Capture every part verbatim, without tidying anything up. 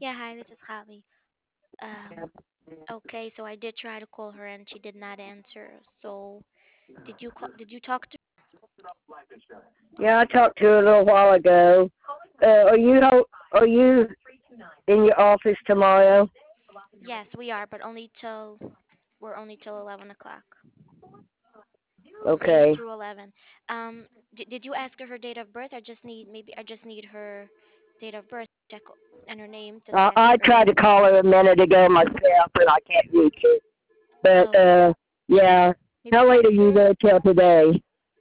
Yeah, hi, this is Javi. Um, okay, so I did try to call her and she did not answer. So, did you call, did you talk to? Yeah, I talked to her a little while ago. Uh, are you ho- are you in your office tomorrow? Yes, we are, but only till we're only till eleven o'clock, from eight Okay. through eleven. Um, did did you ask her her date of birth? I just need maybe I just need her date of birth check and her name to I check I her. tried to call her a minute ago myself, and I can't reach her. But Oh, uh, yeah. maybe How late text are you her. there till today?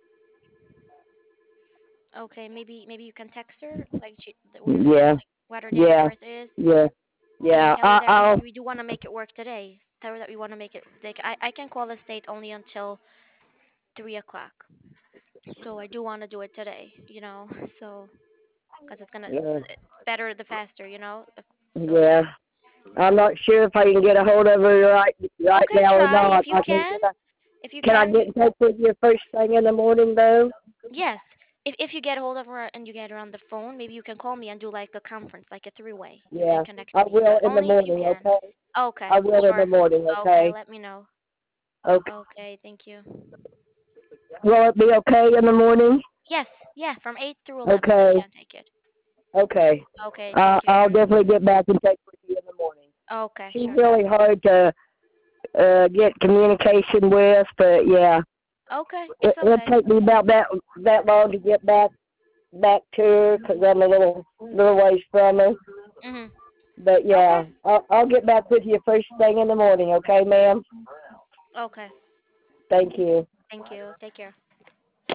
Okay, maybe maybe you can text her like she what her Yeah. like what her date of Yeah. birth is. Yeah. And Yeah. tell her I that we, I'll. we do want to make it work today. Tell her that we want to make it. Like I, I can call the state only until three o'clock. So I do want to do it today. You know, so because it's gonna Yeah. it's better the faster. You know. So Yeah. I'm not sure if I can get a hold of her right right okay, now or try if not. you I can can. get a, If you can I can, get you in touch with you first thing in the morning though? yes. If if you get hold of her and you get her on the phone, maybe you can call me and do like a conference, like a three way, and Yeah. connect I me. will But in the only if you morning. can. Okay. Okay, I will in the sure. morning. Okay, Okay. let me know. Okay. Okay, thank you. Will it be okay in the morning? Yes, yeah, from eight through eleven. We Okay. can take it. Okay. Okay, Uh, thank you I'll very much. definitely get back in touch with you in the morning. Okay, She's sure. really hard to uh, get communication with, but yeah, Okay, it, it's it'll okay. take me about that that long to get back back to her because I'm a little little ways from her. Mhm. But Okay. yeah, I'll, I'll get back with you first thing in the morning. Okay, ma'am. Okay. Thank you. Thank you. Take care.